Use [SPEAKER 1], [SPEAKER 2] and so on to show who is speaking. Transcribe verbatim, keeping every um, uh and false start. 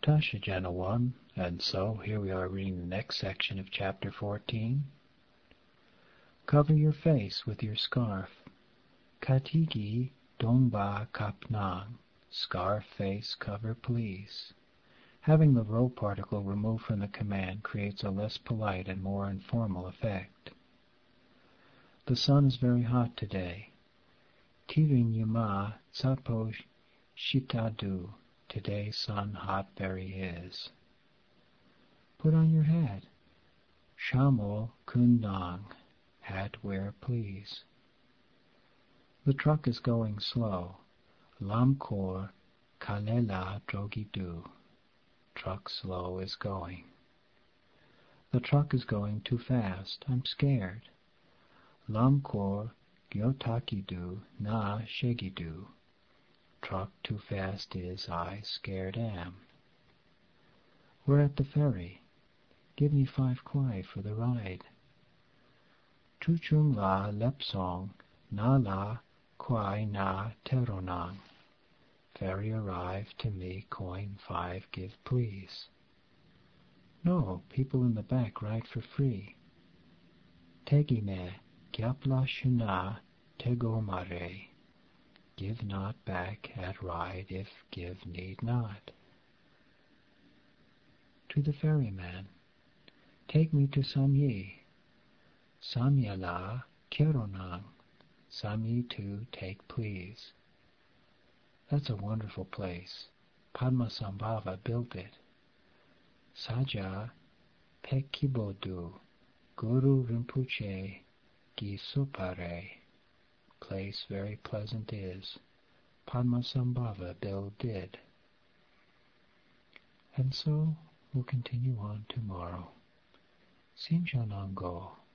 [SPEAKER 1] Tasha Jana one, and so here we are reading the next section of chapter fourteen. Cover your face with your scarf. Katigi dongba kapnang. Scarf face cover please. Having the ro particle removed from the command creates a less polite and more informal effect. The sun is very hot today. Tirinyama tsapo shitadu. Today sun hot very is. Put on your hat. Shamo kundang. Hat wear please. The truck is going slow. Lamkor kalela drogidu. Truck slow is going. The truck is going too fast. I'm scared. Lamkor gyotakidu na shegidu. Truck too fast is I scared am. We're at the ferry. Give me five kwai for the ride. Chuchung la lepsong na la kwai na teronang. Ferry arrive to me coin five give please. No, people in the back ride for free. Tegime gyapla shuna tegomare. Give not back at ride if give need not. To the ferryman. Take me to Samyi. Samyala keronang. Samyi to take please. That's a wonderful place. Padmasambhava built it. Saja Pekibodu Guru Rinpoche Gisupare. Place very pleasant is. Padmasambhava Bill did. And so we'll continue on tomorrow. Sinjanango.